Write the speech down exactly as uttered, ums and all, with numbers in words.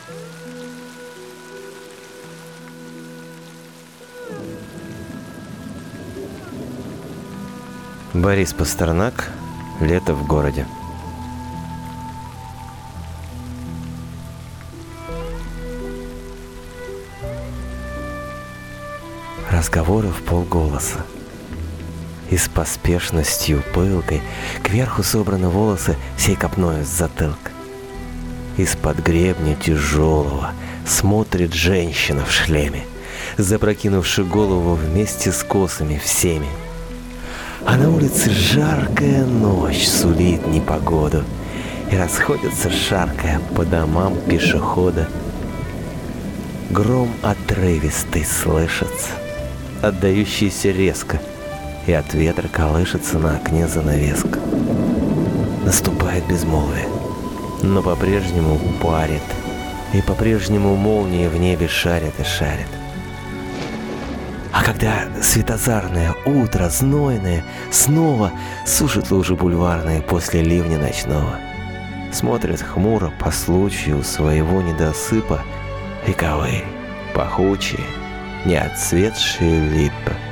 Борис Пастернак. Лето в городе. Разговоры в полголоса. И с поспешностью пылкой кверху собраны волосы сей копною с затылка. Из-под гребня тяжелого смотрит женщина в шлеме, запрокинувши голову вместе с косами всеми. А на улице жаркая ночь сулит непогоду, и расходятся шаркая по домам пешехода. Гром отрывистый слышится, отдающийся резко, и от ветра колышется на окне занавеска. Наступает безмолвие, но по-прежнему парит, и по-прежнему молнии в небе шарят и шарят. А когда светозарное утро, знойное, снова сушит лужи бульварные после ливня ночного, смотрит хмуро по случаю своего недосыпа вековые, пахучие, неотцветшие липы.